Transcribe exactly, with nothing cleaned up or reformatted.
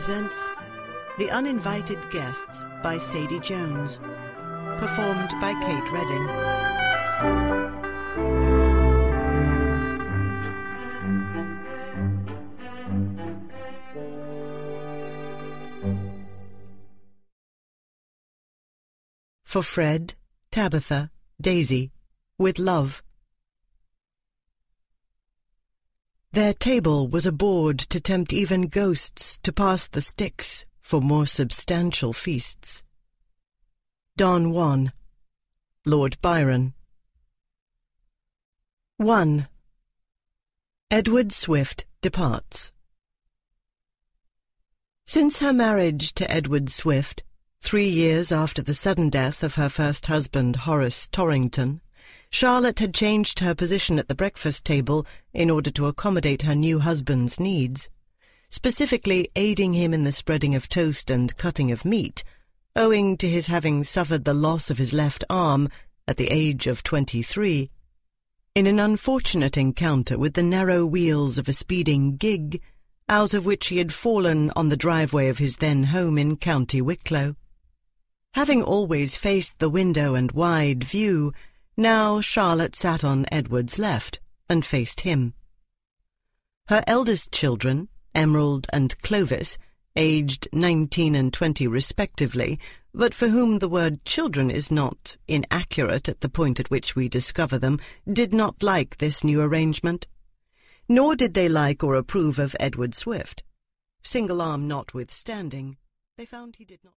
presents The Uninvited Guests by Sadie Jones, performed by Kate Redding. For Fred, Tabitha, Daisy, with love. Their table was a board to tempt even ghosts to pass the sticks for more substantial feasts. Don Juan, Lord Byron. one. Edward Swift departs. Since her marriage to Edward Swift, three years after the sudden death of her first husband, Horace Torrington, Charlotte had changed her position at the breakfast table in order to accommodate her new husband's needs, specifically aiding him in the spreading of toast and cutting of meat, owing to his having suffered the loss of his left arm at the age of twenty-three, in an unfortunate encounter with the narrow wheels of a speeding gig, out of which he had fallen on the driveway of his then home in County Wicklow. Having always faced the window and wide view, now Charlotte sat on Edward's left and faced him. Her eldest children, Emerald and Clovis, aged nineteen and twenty respectively, but for whom the word children is not inaccurate at the point at which we discover them, did not like this new arrangement. Nor did they like or approve of Edward Swift. Single arm notwithstanding, they found he did not